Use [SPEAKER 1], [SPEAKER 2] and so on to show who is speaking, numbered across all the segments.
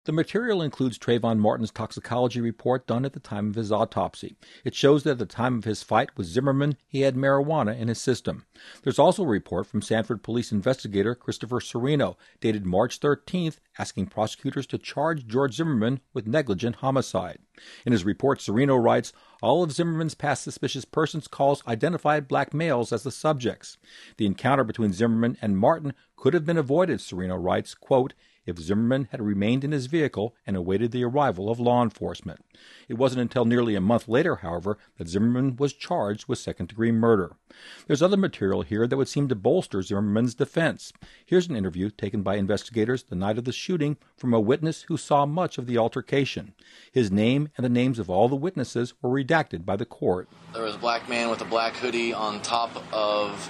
[SPEAKER 1] The material includes Trayvon Martin's toxicology report done at the time of his autopsy. It shows that at the time of his fight with Zimmerman, he had marijuana in his system. There's also a report from Sanford police investigator Christopher Serino, dated March 13th, asking prosecutors to charge George Zimmerman with negligent homicide. In his report, Serino writes, all of Zimmerman's past suspicious persons calls identified black males as the subjects. The encounter between Zimmerman and Martin could have been avoided, Serino writes, quote, if Zimmerman had remained in his vehicle and awaited the arrival of law enforcement. It wasn't until nearly a month later, however, that Zimmerman was charged with second-degree murder. There's other material here that would seem to bolster Zimmerman's defense. Here's an interview taken by investigators the night of the shooting from a witness who saw much of the altercation. His name and the names of all the witnesses were redacted by the court.
[SPEAKER 2] There was a black man with a black hoodie on top of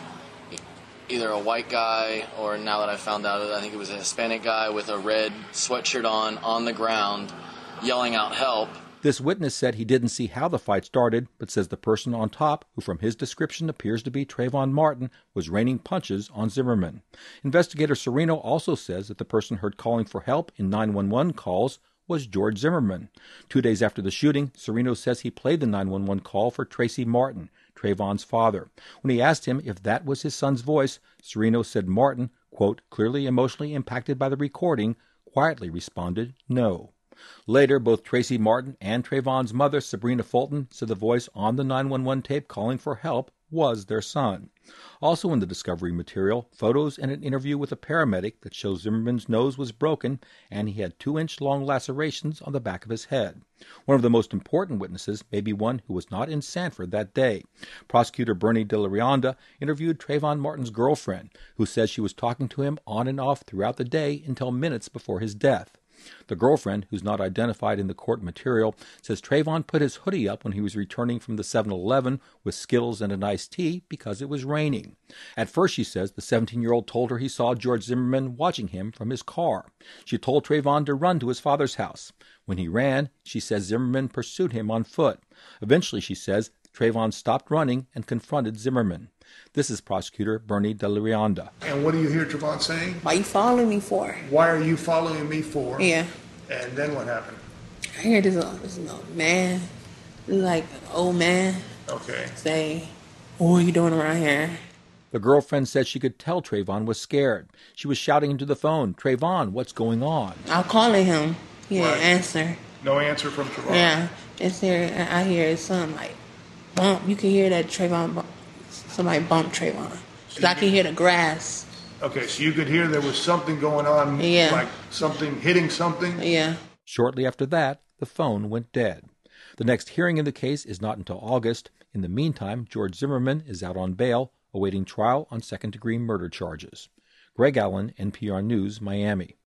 [SPEAKER 2] either a white guy or, now that I found out, I think it was a Hispanic guy with a red sweatshirt on the ground, yelling out help.
[SPEAKER 1] This witness said he didn't see how the fight started, but says the person on top, who from his description appears to be Trayvon Martin, was raining punches on Zimmerman. Investigator Serino also says that the person heard calling for help in 911 calls was George Zimmerman. 2 days after the shooting, Serino says he played the 911 call for Tracy Martin, Trayvon's father. When he asked him if that was his son's voice, Serino said Martin, quote, clearly emotionally impacted by the recording, quietly responded, no. Later, both Tracy Martin and Trayvon's mother, Sabrina Fulton, said the voice on the 911 tape calling for help was their son. Also in the discovery material, photos and an interview with a paramedic that shows Zimmerman's nose was broken and he had 2-inch-long lacerations on the back of his head. One of the most important witnesses may be one who was not in Sanford that day. Prosecutor Bernie De La Rionda interviewed Trayvon Martin's girlfriend, who says she was talking to him on and off throughout the day until minutes before his death. The girlfriend, who's not identified in the court material, says Trayvon put his hoodie up when he was returning from the 7-Eleven with Skittles and an iced tea because it was raining. At first, she says, the 17-year-old told her he saw George Zimmerman watching him from his car. She told Trayvon to run to his father's house. When he ran, she says Zimmerman pursued him on foot. Eventually, she says, Trayvon stopped running and confronted Zimmerman. This is Prosecutor Bernie De La Rionda.
[SPEAKER 3] And what do you hear Trayvon saying?
[SPEAKER 4] Why you following me for?
[SPEAKER 3] Why are you following me for?
[SPEAKER 4] Yeah.
[SPEAKER 3] And then what happened?
[SPEAKER 4] I hear this man, like an old man,
[SPEAKER 3] Okay.
[SPEAKER 4] say, what are you doing around here?
[SPEAKER 1] The girlfriend said she could tell Trayvon was scared. She was shouting into the phone, Trayvon, what's going on?
[SPEAKER 4] I'm calling him. He didn't answer.
[SPEAKER 3] No answer from Trayvon?
[SPEAKER 4] Yeah. It's there. I hear something like, bump. You can hear that Trayvon bump. Somebody bumped Trayvon. Because I can hear the grass.
[SPEAKER 3] Okay, so you could hear there was something going on, like something hitting something?
[SPEAKER 4] Yeah.
[SPEAKER 1] Shortly after that, the phone went dead. The next hearing in the case is not until August. In the meantime, George Zimmerman is out on bail, awaiting trial on second-degree murder charges. Greg Allen, NPR News, Miami.